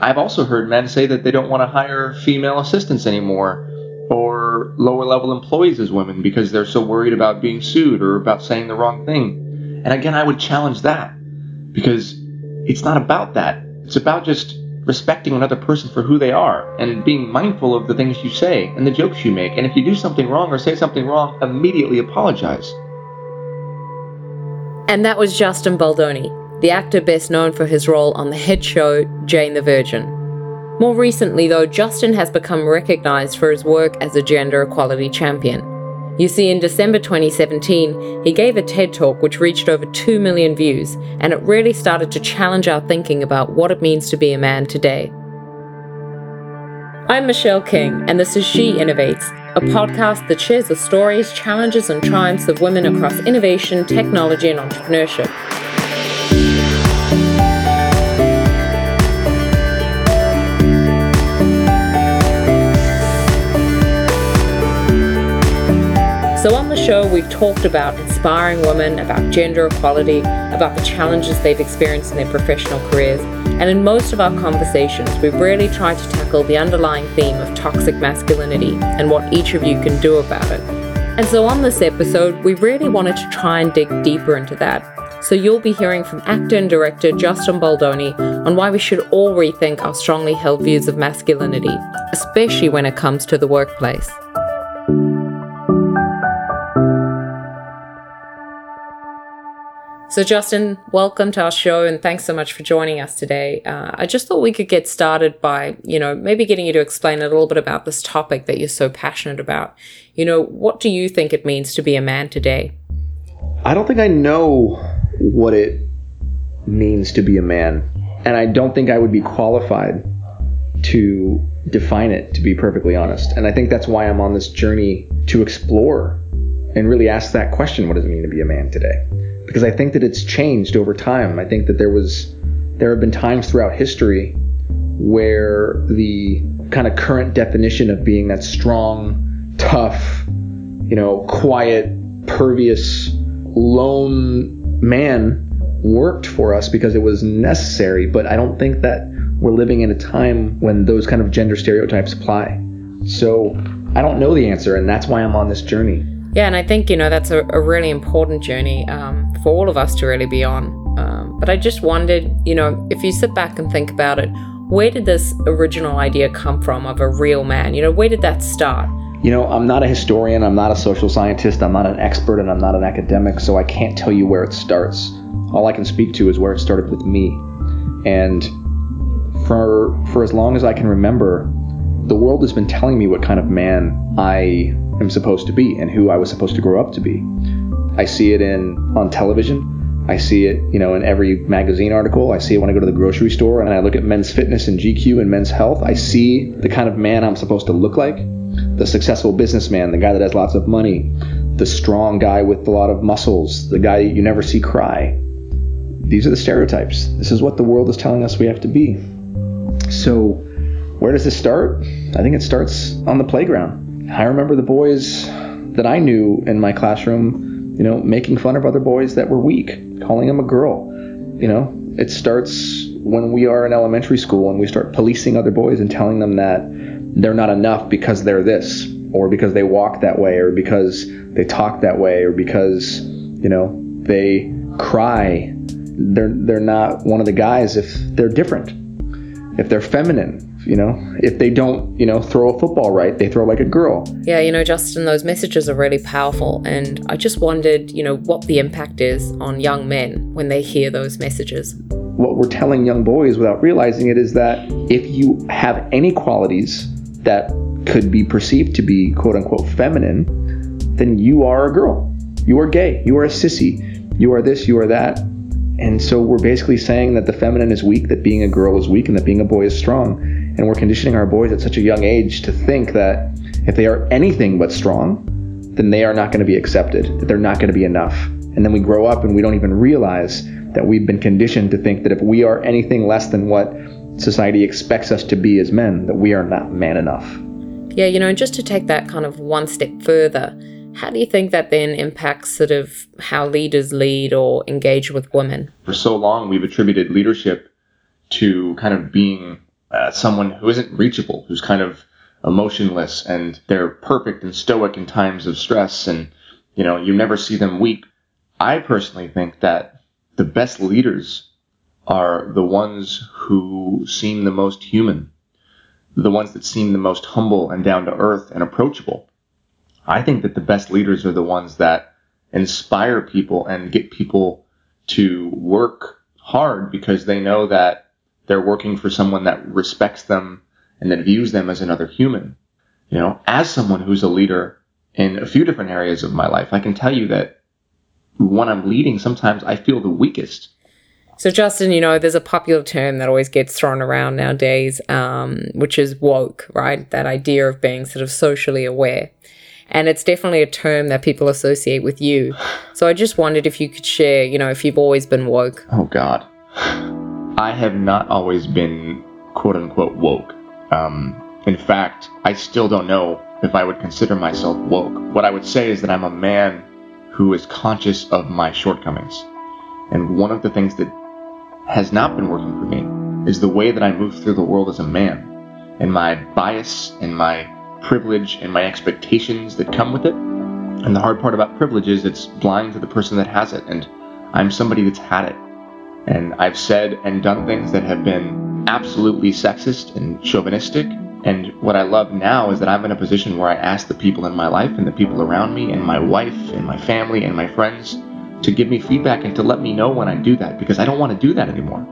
I've also heard men say that they don't want to hire female assistants anymore or lower level employees as women because they're so worried about being sued or about saying the wrong thing. And again, I would challenge that because it's not about that. It's about just respecting another person for who they are and being mindful of the things you say and the jokes you make. And if you do something wrong or say something wrong, immediately apologize. And that was Justin Baldoni, the actor best known for his role on the hit show Jane the Virgin. More recently, though, Justin has become recognised for his work as a gender equality champion. You see, in December 2017, he gave a TED Talk which reached over 2 million views, and it really started to challenge our thinking about what it means to be a man today. I'm Michelle King, and this is She Innovates, a podcast that shares the stories, challenges, and triumphs of women across innovation, technology, and entrepreneurship. So on the show, we've talked about inspiring women, about gender equality, about the challenges they've experienced in their professional careers, and in most of our conversations, we've really tried to tackle the underlying theme of toxic masculinity and what each of you can do about it. And so on this episode, we really wanted to try and dig deeper into that. So you'll be hearing from actor and director Justin Baldoni on why we should all rethink our strongly held views of masculinity, especially when it comes to the workplace. So Justin, welcome to our show and thanks so much for joining us today. I just thought we could get started by, maybe getting you to explain a little bit about this topic that you're so passionate about. What do you think it means to be a man today? I don't think I know what it means to be a man, and I don't think I would be qualified to define it, to be perfectly honest. And I think that's why I'm on this journey to explore and really ask that question, what does it mean to be a man today? Because I think that it's changed over time. I think that there have been times throughout history where the kind of current definition of being that strong, tough, quiet, pervious, lone man worked for us because it was necessary. But I don't think that we're living in a time when those kind of gender stereotypes apply. So I don't know the answer, and that's why I'm on this journey. Yeah, and I think, that's a really important journey for all of us to really be on. But I just wondered, if you sit back and think about it, where did this original idea come from of a real man? Where did that start? I'm not a historian, I'm not a social scientist, I'm not an expert, and I'm not an academic, so I can't tell you where it starts. All I can speak to is where it started with me. And for as long as I can remember, the world has been telling me what kind of man I am supposed to be and who I was supposed to grow up to be. I see it on television. I see it, in every magazine article. I see it when I go to the grocery store and I look at Men's Fitness and GQ and Men's Health. I see the kind of man I'm supposed to look like. The successful businessman, the guy that has lots of money, the strong guy with a lot of muscles, the guy you never see cry. These are the stereotypes. This is what the world is telling us we have to be. So where does this start? I think it starts on the playground. I remember the boys that I knew in my classroom, making fun of other boys that were weak, calling them a girl. It starts when we are in elementary school and we start policing other boys and telling them that they're not enough because they're this, or because they walk that way, or because they talk that way, or because, they cry. They're not one of the guys if they're different, if they're feminine. If they don't, throw a football right, they throw like a girl. Yeah, Justin, those messages are really powerful. And I just wondered, what the impact is on young men when they hear those messages. What we're telling young boys without realizing it is that if you have any qualities that could be perceived to be quote unquote feminine, then you are a girl. You are gay. You are a sissy. You are this, you are that. And so we're basically saying that the feminine is weak, that being a girl is weak, and that being a boy is strong. And we're conditioning our boys at such a young age to think that if they are anything but strong, then they are not going to be accepted, that they're not going to be enough. And then we grow up and we don't even realize that we've been conditioned to think that if we are anything less than what society expects us to be as men, that we are not man enough. Yeah, and just to take that kind of one step further, how do you think that then impacts sort of how leaders lead or engage with women? For so long, we've attributed leadership to kind of being someone who isn't reachable, who's kind of emotionless, and they're perfect and stoic in times of stress, and you never see them weak. I personally think that the best leaders are the ones who seem the most human, the ones that seem the most humble and down to earth and approachable. I think that the best leaders are the ones that inspire people and get people to work hard because they know that they're working for someone that respects them and that views them as another human. As someone who's a leader in a few different areas of my life, I can tell you that when I'm leading, sometimes I feel the weakest. So, Justin, there's a popular term that always gets thrown around nowadays, which is woke, right? That idea of being sort of socially aware. And it's definitely a term that people associate with you. So I just wondered if you could share, if you've always been woke. Oh, God. I have not always been, quote unquote, woke. In fact, I still don't know if I would consider myself woke. What I would say is that I'm a man who is conscious of my shortcomings. And one of the things that has not been working for me is the way that I move through the world as a man, and my bias and my privilege and my expectations that come with it. And the hard part about privilege is it's blind to the person that has it, and I'm somebody that's had it. And I've said and done things that have been absolutely sexist and chauvinistic. And what I love now is that I'm in a position where I ask the people in my life and the people around me and my wife and my family and my friends to give me feedback and to let me know when I do that, because I don't want to do that anymore.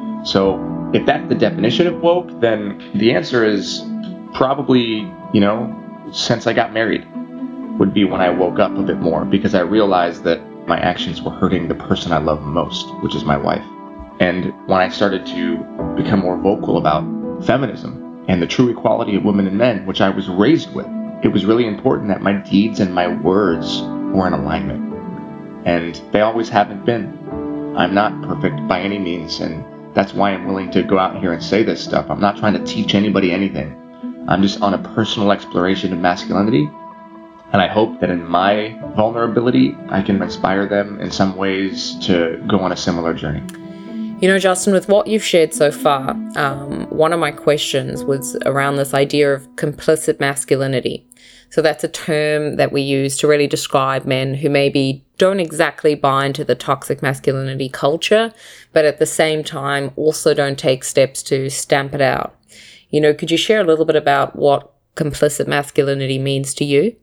So if that's the definition of woke, then the answer is probably, since I got married would be when I woke up a bit more, because I realized that my actions were hurting the person I love most, which is my wife. And when I started to become more vocal about feminism and the true equality of women and men, which I was raised with, it was really important that my deeds and my words were in alignment. And they always haven't been. I'm not perfect by any means, and that's why I'm willing to go out here and say this stuff. I'm not trying to teach anybody anything. I'm just on a personal exploration of masculinity, and I hope that in my vulnerability, I can inspire them in some ways to go on a similar journey. Justin, with what you've shared so far, one of my questions was around this idea of complicit masculinity. So that's a term that we use to really describe men who maybe don't exactly buy into the toxic masculinity culture, but at the same time also don't take steps to stamp it out. Could you share a little bit about what complicit masculinity means to you?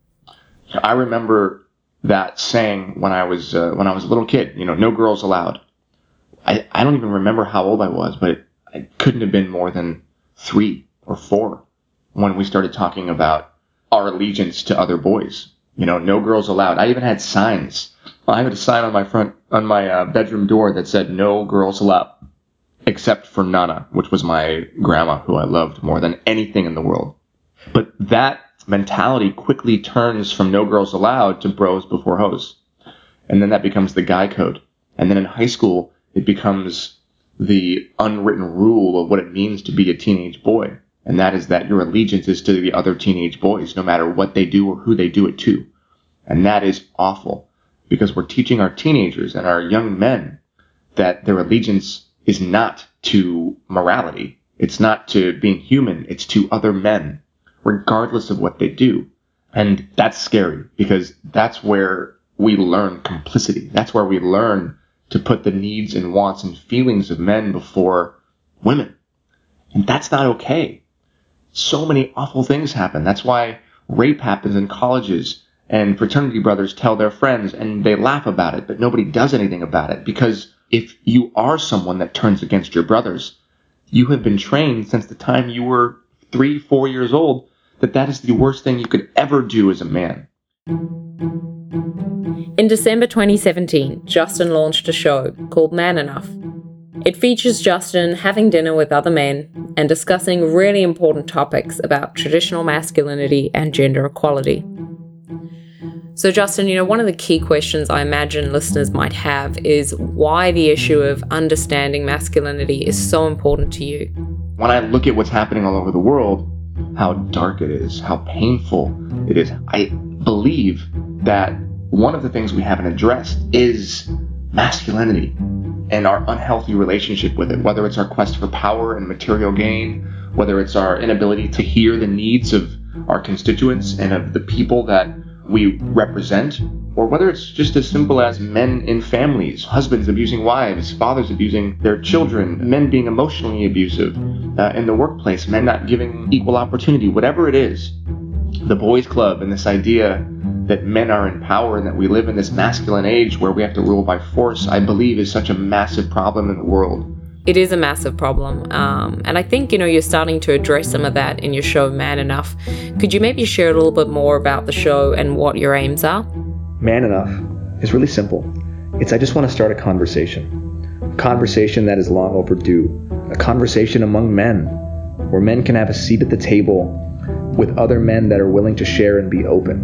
I remember that saying when I was a little kid, no girls allowed. I don't even remember how old I was, but I couldn't have been more than 3 or 4 when we started talking about our allegiance to other boys. No girls allowed. I even had signs. I had a sign on my bedroom door that said no girls allowed, except for Nana, which was my grandma, who I loved more than anything in the world. But that mentality quickly turns from no girls allowed to bros before hoes. And then that becomes the guy code. And then in high school, it becomes the unwritten rule of what it means to be a teenage boy. And that is that your allegiance is to the other teenage boys, no matter what they do or who they do it to. And that is awful, because we're teaching our teenagers and our young men that their allegiance is not to morality. It's not to being human. It's to other men, regardless of what they do. And that's scary, because that's where we learn complicity. That's where we learn to put the needs and wants and feelings of men before women. And that's not okay. So many awful things happen. That's why rape happens in colleges, and fraternity brothers tell their friends and they laugh about it, but nobody does anything about it. Because if you are someone that turns against your brothers, you have been trained since the time you were 3, 4 years old that is the worst thing you could ever do as a man. In December 2017, Justin launched a show called Man Enough. It features Justin having dinner with other men and discussing really important topics about traditional masculinity and gender equality. So Justin, one of the key questions I imagine listeners might have is why the issue of understanding masculinity is so important to you. When I look at what's happening all over the world, how dark it is, how painful it is, I believe that one of the things we haven't addressed is masculinity. and our unhealthy relationship with it, whether it's our quest for power and material gain, whether it's our inability to hear the needs of our constituents and of the people that we represent, or whether it's just as simple as men in families, husbands abusing wives, fathers abusing their children, men being emotionally abusive in the workplace, men not giving equal opportunity, whatever it is. The boys' club and this idea that men are in power and that we live in this masculine age where we have to rule by force, I believe is such a massive problem in the world. It is a massive problem. And I think, you're starting to address some of that in your show, Man Enough. Could you maybe share a little bit more about the show and what your aims are? Man Enough is really simple. I just want to start a conversation that is long overdue, a conversation among men, where men can have a seat at the table with other men that are willing to share and be open.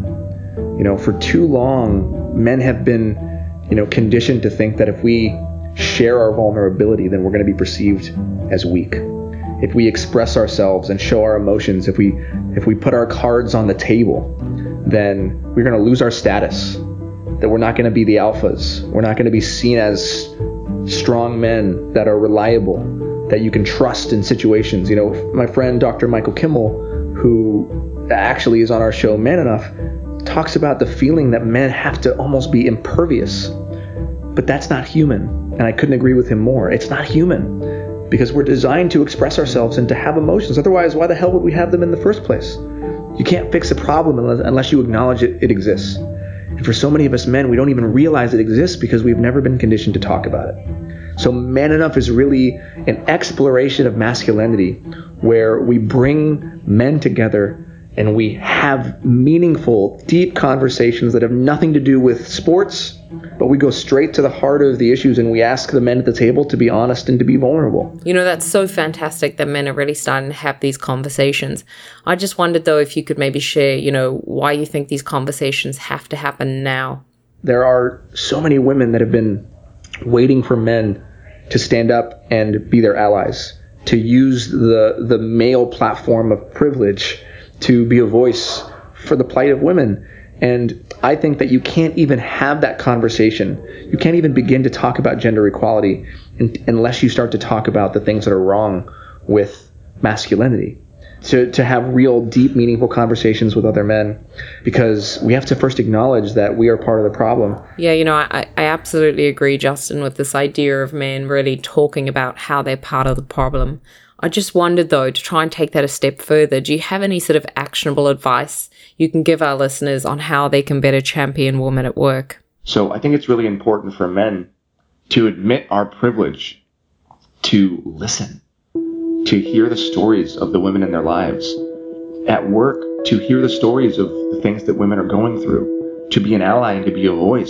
For too long, men have been, conditioned to think that if we share our vulnerability, then we're going to be perceived as weak. If we express ourselves and show our emotions, if we put our cards on the table, then we're going to lose our status, that we're not going to be the alphas. We're not going to be seen as strong men that are reliable, that you can trust in situations. My friend Dr. Michael Kimmel, who actually is on our show Man Enough, talks about the feeling that men have to almost be impervious. But that's not human. And I couldn't agree with him more. It's not human, because we're designed to express ourselves and to have emotions. Otherwise, why the hell would we have them in the first place? You can't fix a problem unless you acknowledge it exists. And for so many of us men, we don't even realize it exists because we've never been conditioned to talk about it. So Man Enough is really an exploration of masculinity, where we bring men together and we have meaningful, deep conversations that have nothing to do with sports, but we go straight to the heart of the issues and we ask the men at the table to be honest and to be vulnerable. That's so fantastic that men are really starting to have these conversations. I just wondered, though, if you could maybe share, why you think these conversations have to happen now. There are so many women that have been waiting for men to stand up and be their allies, to use the male platform of privilege to be a voice for the plight of women. And I think that you can't even have that conversation. You can't even begin to talk about gender equality unless you start to talk about the things that are wrong with masculinity. To have real, deep, meaningful conversations with other men, because we have to first acknowledge that we are part of the problem. Yeah, I absolutely agree, Justin, with this idea of men really talking about how they're part of the problem. I just wondered, though, to try and take that a step further, do you have any sort of actionable advice you can give our listeners on how they can better champion women at work? So I think it's really important for men to admit our privilege, to listen, to hear the stories of the women in their lives. At work, to hear the stories of the things that women are going through, to be an ally and to be a voice.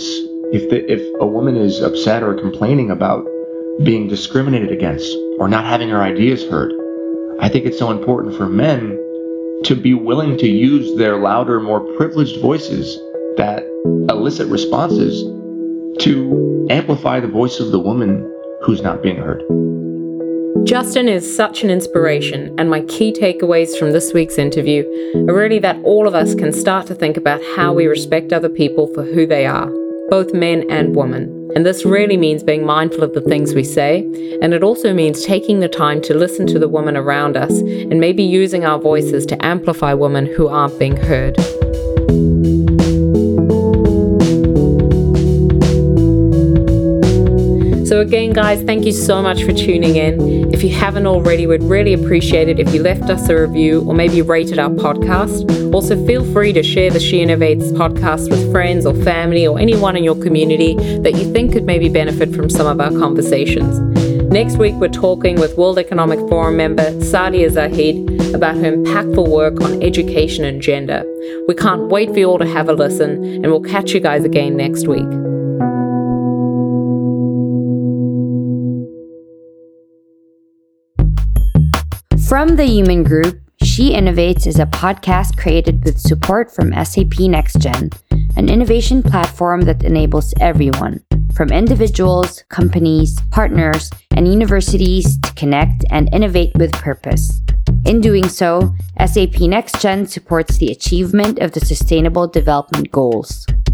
If a woman is upset or complaining about being discriminated against or not having her ideas heard, I think it's so important for men to be willing to use their louder, more privileged voices that elicit responses to amplify the voice of the woman who's not being heard. Justin is such an inspiration, and my key takeaways from this week's interview are really that all of us can start to think about how we respect other people for who they are, both men and women. And this really means being mindful of the things we say, and it also means taking the time to listen to the women around us and maybe using our voices to amplify women who aren't being heard. So again, guys, thank you so much for tuning in. If you haven't already, we'd really appreciate it if you left us a review or maybe rated our podcast. Also, feel free to share the She Innovates podcast with friends or family or anyone in your community that you think could maybe benefit from some of our conversations. Next week, we're talking with World Economic Forum member Sadia Zahid about her impactful work on education and gender. We can't wait for you all to have a listen, and we'll catch you guys again next week. From the Human Group, She Innovates is a podcast created with support from SAP NextGen, an innovation platform that enables everyone, from individuals, companies, partners, and universities to connect and innovate with purpose. In doing so, SAP NextGen supports the achievement of the Sustainable Development Goals.